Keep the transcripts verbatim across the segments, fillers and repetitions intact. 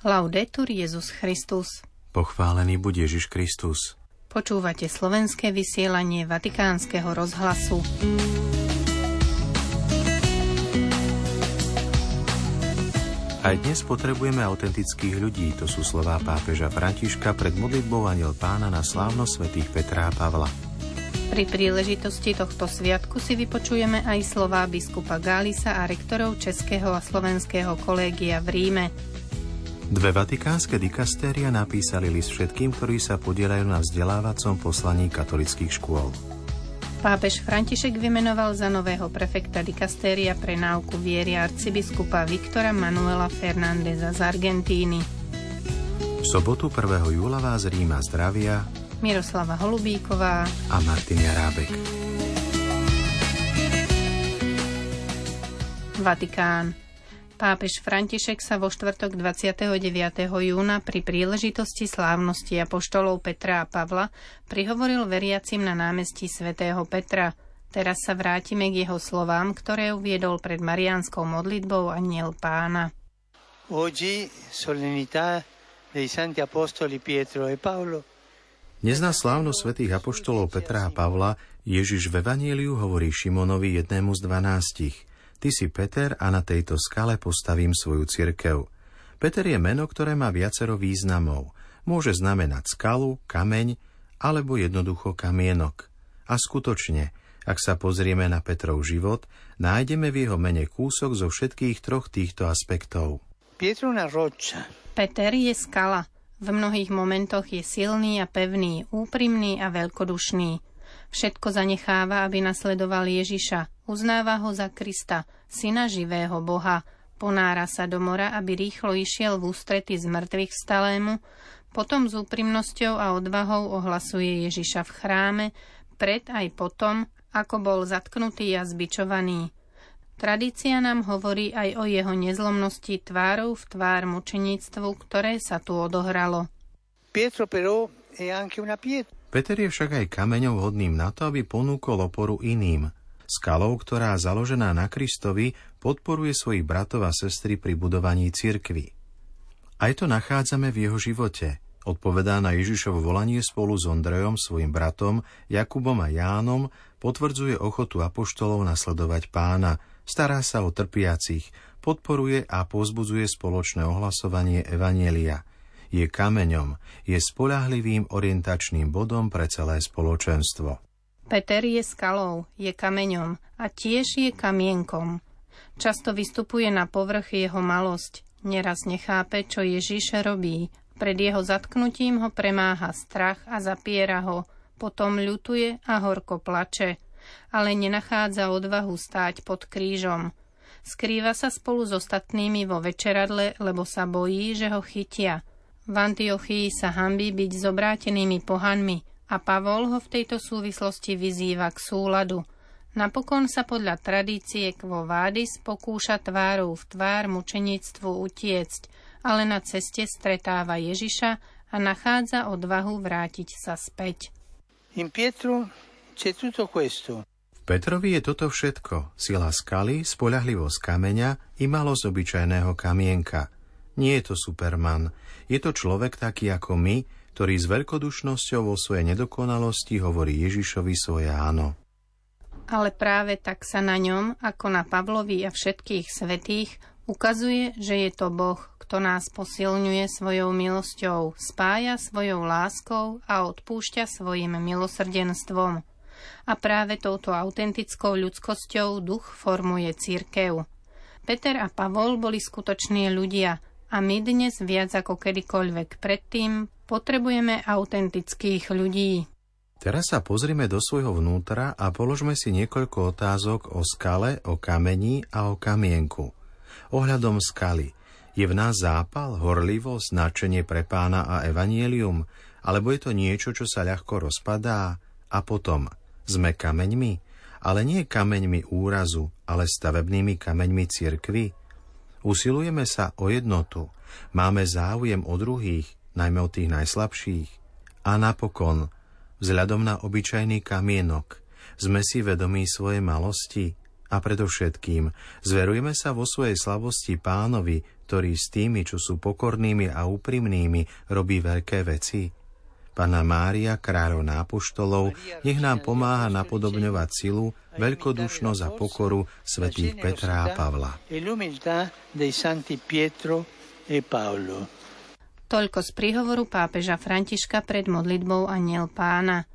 Laudetur Jesus Christus. Pochválený buď Ježiš Kristus. Počúvate slovenské vysielanie Vatikánskeho rozhlasu. Aj dnes potrebujeme autentických ľudí, to sú slová pápeža Františka pred modlitbou Anjel Pána na slávnosť svätých Petra a Pavla. Pri príležitosti tohto sviatku si vypočujeme aj slová biskupa Gálisa a rektorov Českého a Slovenského kolégia v Ríme. Dve vatikánske dikastéria napísali list všetkým, ktorí sa podieľajú na vzdelávacom poslaní katolických škôl. Pápež František vymenoval za nového prefekta dikastéria pre náuku viery arcibiskupa Viktora Manuela Fernandeza z Argentíny. V sobotu prvého júla vás z Ríma zdravia Miroslava Holubíková a Martin Jarábek. Vatikán. Pápež František sa vo štvrtok dvadsiateho deviateho júna pri príležitosti slávnosti apoštolov Petra a Pavla prihovoril veriacim na námestí svätého Petra. Teraz sa vrátime k jeho slovám, ktoré uviedol pred mariánskou modlitbou Anjel Pána. Oggi solennità dei santi apostoli Pietro e Paolo. Dnes na slávnosť svätých apoštolov Petra a Pavla Ježiš v Evanjeliu hovorí Šimonovi, jednému z dvanástich: Ty si Peter a na tejto skale postavím svoju cirkev. Peter je meno, ktoré má viacero významov. Môže znamenať skalu, kameň alebo jednoducho kamienok. A skutočne, ak sa pozrieme na Petrov život, nájdeme v jeho mene kúsok zo všetkých troch týchto aspektov. Peter je skala. V mnohých momentoch je silný a pevný, úprimný a veľkodušný. Všetko zanecháva, aby nasledoval Ježiša. Uznáva ho za Krista, syna živého Boha. Ponára sa do mora, aby rýchlo išiel v ústrety z mŕtvych vstalému. Potom s úprimnosťou a odvahou ohlasuje Ježiša v chráme, pred aj potom, ako bol zatknutý a zbičovaný. Tradícia nám hovorí aj o jeho nezlomnosti tvárou v tvár mučeníctvu, ktoré sa tu odohralo. Peter je však aj kameňom vhodným na to, aby ponúkol oporu iným. Skalou, ktorá založená na Kristovi, podporuje svojich bratov a sestry pri budovaní cirkvi. Aj to nachádzame v jeho živote. Odpovedá na Ježišovo volanie spolu s Ondrejom, svojim bratom, Jakubom a Jánom, potvrdzuje ochotu apoštolov nasledovať Pána, stará sa o trpiacich, podporuje a povzbudzuje spoločné ohlasovanie Evanjelia. Je kameňom, je spoľahlivým orientačným bodom pre celé spoločenstvo. Peter je skalou, je kameňom a tiež je kamienkom. Často vystupuje na povrch jeho malosť, neraz nechápe, čo Ježiš robí. Pred jeho zatknutím ho premáha strach a zapiera ho, potom ľutuje a horko plače, ale nenachádza odvahu stáť pod krížom. Skrýva sa spolu s ostatnými vo večeradle, lebo sa bojí, že ho chytia. V Antiochii sa hanbí byť s obrátenými pohanmi a Pavol ho v tejto súvislosti vyzýva k súladu. Napokon sa podľa tradície Quo Vadis pokúša tvárou v tvár mučeníctvu utiecť, ale na ceste stretáva Ježiša a nachádza odvahu vrátiť sa späť. In Pietro c'è tutto questo. V Petrovi je toto všetko. Sila skaly, spoľahlivosť kameňa i malosť obyčajného kamienka. Nie je to Superman. Je to človek taký ako my, ktorý s veľkodušnosťou vo svojej nedokonalosti hovorí Ježišovi svoje áno. Ale práve tak sa na ňom, ako na Pavlovi a všetkých svätých, ukazuje, že je to Boh, kto nás posilňuje svojou milosťou, spája svojou láskou a odpúšťa svojim milosrdenstvom. A práve touto autentickou ľudskosťou duch formuje cirkev. Peter a Pavol boli skutoční ľudia a my dnes viac ako kedykoľvek predtým potrebujeme autentických ľudí. Teraz sa pozrime do svojho vnútra a položme si niekoľko otázok o skale, o kameni a o kamienku. Ohľadom skaly. Je v nás zápal, horlivosť, nadšenie pre Pána a evanjelium? Alebo je to niečo, čo sa ľahko rozpadá? A potom, sme kameňmi? Ale nie kameňmi úrazu, ale stavebnými kameňmi cirkvi? Usilujeme sa o jednotu. Máme záujem o druhých, najmä o tých najslabších. A napokon, vzhľadom na obyčajný kamienok, sme si vedomí svojej malosti A predovšetkým zverujme sa vo svojej slavosti Pánovi, ktorý s tými, čo sú pokornými a úprimnými, robí veľké veci. Panna Mária, kráľovná apoštolov, nech nám pomáha napodobňovať silu, veľkodušnosť a pokoru svätých Petra a Pavla. Toľko z príhovoru pápeža Františka pred modlitbou Anjel Pána.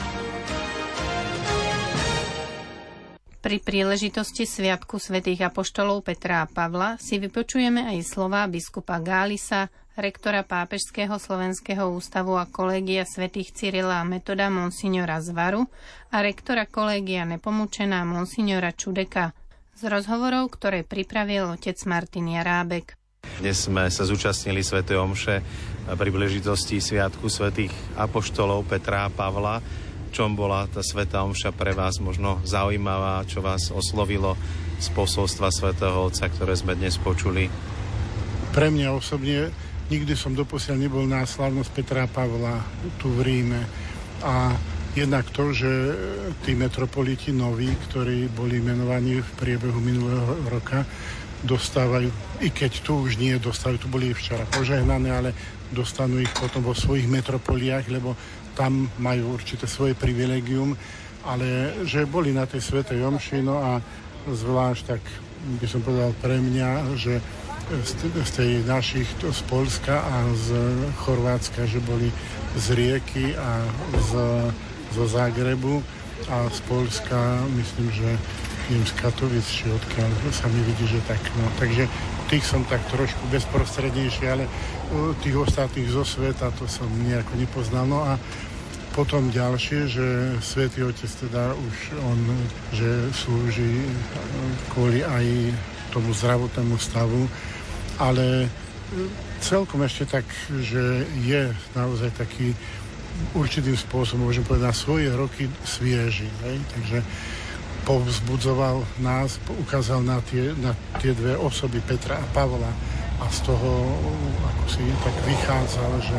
Pri príležitosti Sviatku svätých apoštolov Petra a Pavla si vypočujeme aj slová biskupa Gálisa, rektora Pápežského slovenského ústavu a kolégia svätých Cyrila a Metoda monsignora Zvaru a rektora kolégia Nepomučená monsignora Čudeka z rozhovorov, ktoré pripravil otec Martin Jarábek. Dnes sme sa zúčastnili svätej omše pri príležitosti Sviatku svätých apoštolov Petra a Pavla. Čom bola tá svätá omša pre vás možno zaujímavá, čo vás oslovilo z posolstva svätého Otca, ktoré sme dnes počuli? Pre mňa osobne nikdy som doposiaľ nebol na slávnosť Petra a Pavla tu v Ríme. A jednak to, že tí metropoliti noví, ktorí boli menovaní v priebehu minulého roka, dostávajú, i keď tu už nie dostávajú, tu boli včera požehnané, ale dostanú ich potom vo svojich metropoliách, lebo tam majú určité svoje privilegium, ale že boli na tej svätej omši, no a zvlášť tak by som povedal pre mňa, že z tej našich, z Poľska a z Chorvátska, že boli z Rieky a z, zo Zágrebu a z Poľska, myslím, že neviem, z Katovic, či odkiaľ sa mi vidí, že tak, no, takže tých som tak trošku bezprostrednejšie, ale tých ostatných zo sveta to som nejako nepoznal. No a potom ďalšie, že Svätý Otec teda už on, že slúži kvôli aj tomu zdravotnému stavu, ale celkom ešte tak, že je naozaj taký určitým spôsobom, môžem povedať, na svoje roky svieži. Hej? Takže povzbudzoval nás, ukázal na tie, na tie dve osoby Petra a Pavla a z toho ako si tak vychádzal, že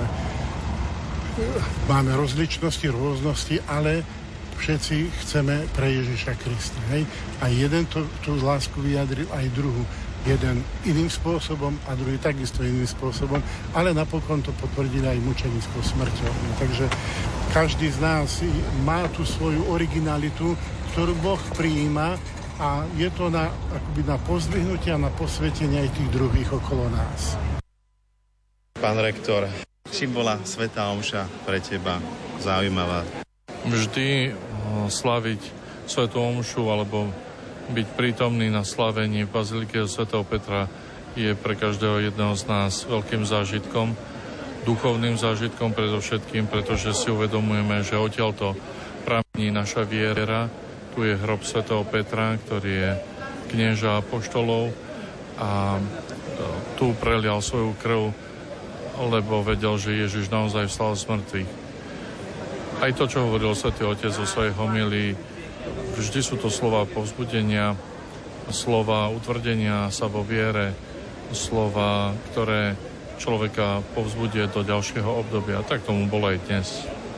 máme rozličnosti, rôznosti, ale všetci chceme pre Ježiša Krista. Hej? A jeden to, tú lásku vyjadril, aj druhú. Jeden iným spôsobom a druhý takisto iným spôsobom, ale napokon to potvrdili aj mučenickou smrťou. Takže každý z nás má tú svoju originalitu, ktorú Boh prijíma a je to na, akoby na pozdvihnutie a na posvetenie aj tých druhých okolo nás. Pán rektor, čím bola svätá omša pre teba zaujímavá? Vždy slaviť svätú omšu alebo byť prítomný na slavení v bazilike svätého Petra je pre každého jedného z nás veľkým zážitkom, duchovným zážitkom predovšetkým, pretože si uvedomujeme, že odtiaľto pramení naša viera. Tu je hrob svätého Petra, ktorý je knieža apoštolov a tu prelial svoju krv, lebo vedel, že Ježiš naozaj vstal z mŕtvych. Aj to, čo hovoril svätý Otec vo svojej homílii, vždy sú to slova povzbudenia, slova utvrdenia sa vo viere, slova, ktoré človeka povzbudia do ďalšieho obdobia. Tak tomu bolo aj dnes.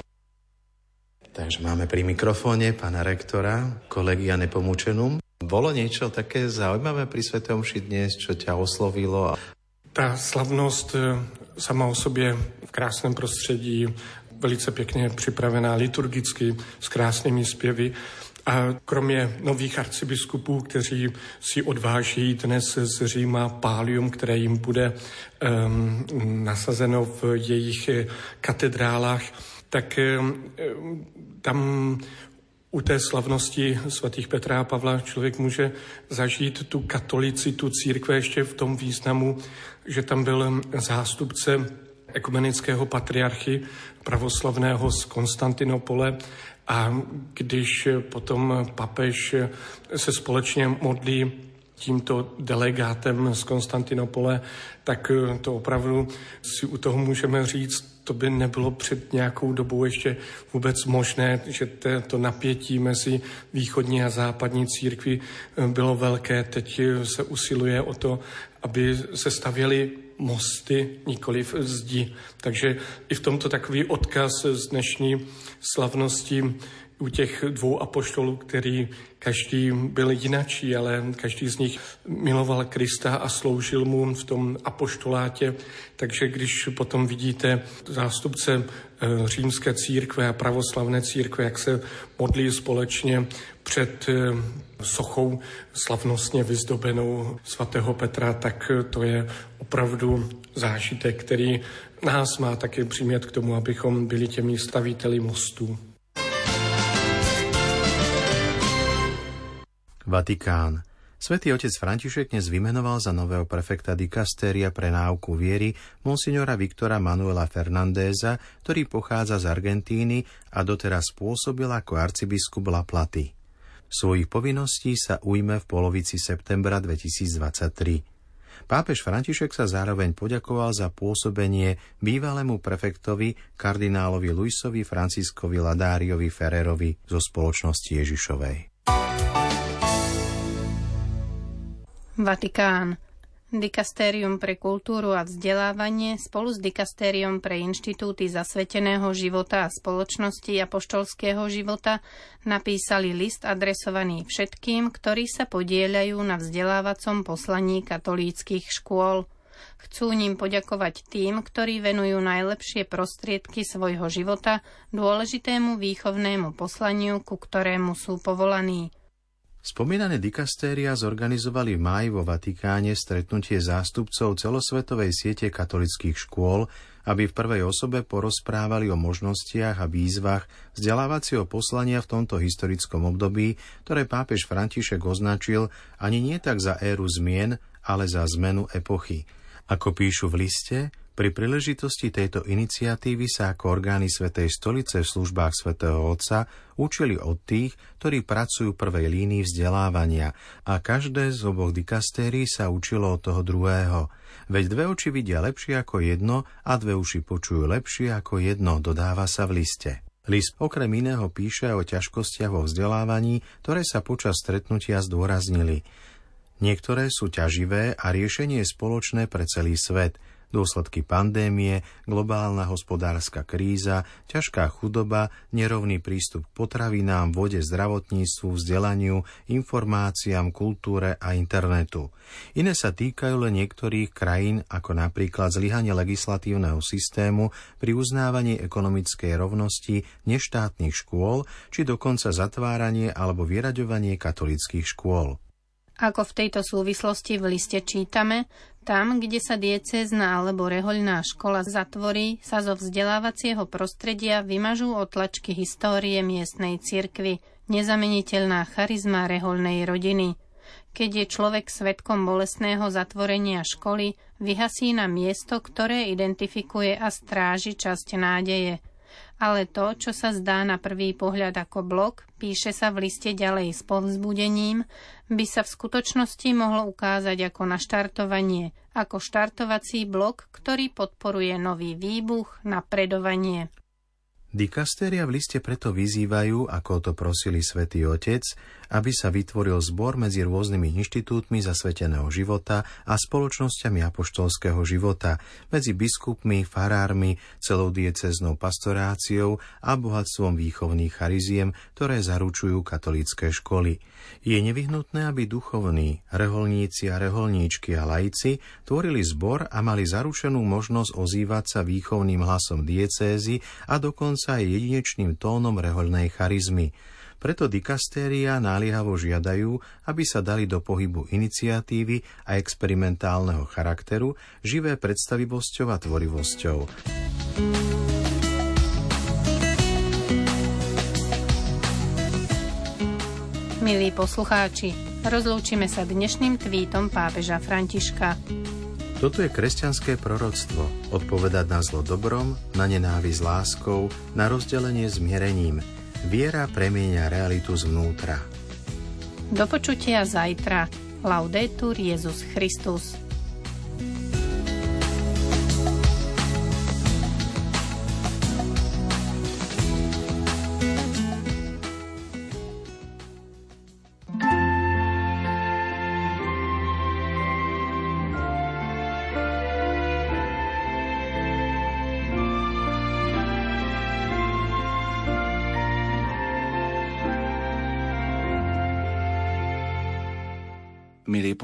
Takže máme pri mikrofóne pána rektora Collegia Nepomucenum. Bolo niečo také zaujímavé pri svätej omši dnes, čo ťa oslovilo? Tá slavnosť sama o sobě v krásném prostředí, velice pěkně připravená liturgicky, s krásnými zpěvy. A kromě nových arcibiskupů, kteří si odváží dnes z Říma pálium, které jim bude um, nasazeno v jejich katedrálách, tak um, tam u té slavnosti svatých Petra a Pavla člověk může zažít tu katolicitu církve ještě v tom významu, že tam byl zástupce ekumenického patriarchy pravoslavného z Konstantinopole a když potom papež se společně modlí tímto delegátem z Konstantinopole, tak to opravdu si u toho můžeme říct, to by nebylo před nějakou dobou ještě vůbec možné, že to napětí mezi východní a západní církví bylo velké. Teď se usiluje o to, aby se stavěly mosty, nikoliv zdi. Takže i v tomto takový odkaz z dnešní slavnosti u těch dvou apoštolů, který každý byl jinačí, ale každý z nich miloval Krista a sloužil mu v tom apoštolátě. Takže když potom vidíte zástupce římské církve a pravoslavné církve, jak se modlí společně před sochou slavnostně vyzdobenou svatého Petra, tak to je opravdu zážitek, který nás má také přimět k tomu, abychom byli těmi staviteli mostů. Vatikán. Svätý otec František dnes vymenoval za nového prefekta dikastéria pre náuku viery monsignora Viktora Manuela Fernandéza, ktorý pochádza z Argentíny a doteraz pôsobil ako arcibiskup La Platy. Svojich povinností sa ujme v polovici septembra dvetisícdvadsaťtri. Pápež František sa zároveň poďakoval za pôsobenie bývalému prefektovi kardinálovi Luisovi Franciscovi Ladáriovi Ferrerovi zo spoločnosti Ježišovej. Vatikán. Dikastérium pre kultúru a vzdelávanie spolu s Dikastériom pre inštitúty zasveteného života a spoločnosti apoštolského života napísali list adresovaný všetkým, ktorí sa podieľajú na vzdelávacom poslaní katolíckych škôl. Chcú ním poďakovať tým, ktorí venujú najlepšie prostriedky svojho života dôležitému výchovnému poslaniu, ku ktorému sú povolaní. Spomínané dikastéria zorganizovali v máji vo Vatikáne stretnutie zástupcov celosvetovej siete katolických škôl, aby v prvej osobe porozprávali o možnostiach a výzvach vzdelávacieho poslania v tomto historickom období, ktoré pápež František označil ani nie tak za éru zmien, ale za zmenu epochy. Ako píšu v liste, pri príležitosti tejto iniciatívy sa ako orgány Svätej stolice v službách Svätého Otca učili od tých, ktorí pracujú v prvej línii vzdelávania a každé z oboch dikastérií sa učilo od toho druhého. Veď dve oči vidia lepšie ako jedno a dve uši počujú lepšie ako jedno, dodáva sa v liste. List okrem iného píše o ťažkostiach vo vzdelávaní, ktoré sa počas stretnutia zdôraznili. Niektoré sú ťaživé a riešenie je spoločné pre celý svet. Dôsledky pandémie, globálna hospodárska kríza, ťažká chudoba, nerovný prístup k potravinám, vode, zdravotníctvu, vzdelaniu, informáciám, kultúre a internetu. Iné sa týkajú len niektorých krajín, ako napríklad zlyhanie legislatívneho systému pri uznávaní ekonomickej rovnosti neštátnych škôl, či dokonca zatváranie alebo vyraďovanie katolíckych škôl. Ako v tejto súvislosti v liste čítame, tam, kde sa diecézna alebo rehoľná škola zatvorí, sa zo vzdelávacieho prostredia vymažú otlačky histórie miestnej cirkvi, nezameniteľná charizma rehoľnej rodiny. Keď je človek svedkom bolestného zatvorenia školy, vyhasína miesto, ktoré identifikuje a stráži časť nádeje. Ale to, čo sa zdá na prvý pohľad ako blok, píše sa v liste ďalej s povzbudením, by sa v skutočnosti mohlo ukázať ako naštartovanie, ako štartovací blok, ktorý podporuje nový výbuch, napredovanie. Dikastéria v liste preto vyzývajú, ako to prosili Svätý Otec, aby sa vytvoril zbor medzi rôznymi inštitútmi zasveteného života a spoločnosťami apoštolského života, medzi biskupmi, farármi, celou diecéznou pastoráciou a bohatstvom výchovných chariziem, ktoré zaručujú katolícke školy. Je nevyhnutné, aby duchovní, reholníci a reholníčky a laici tvorili zbor a mali zaručenú možnosť ozývať sa výchovným hlasom diecézy a dokonca aj jedinečným tónom rehoľnej charizmy. Preto dikastéria naliehavo žiadajú, aby sa dali do pohybu iniciatívy a experimentálneho charakteru, živé predstavivosťou a tvorivosťou. Milí poslucháči, rozlúčime sa dnešným tweetom pápeža Františka. Toto je kresťanské proroctvo. Odpovedať na zlo dobrom, na nenávisť láskou, na rozdelenie zmierením. Viera premieňa realitu zvnútra. Do počutia zajtra. Laudetur Jesus Christus. milí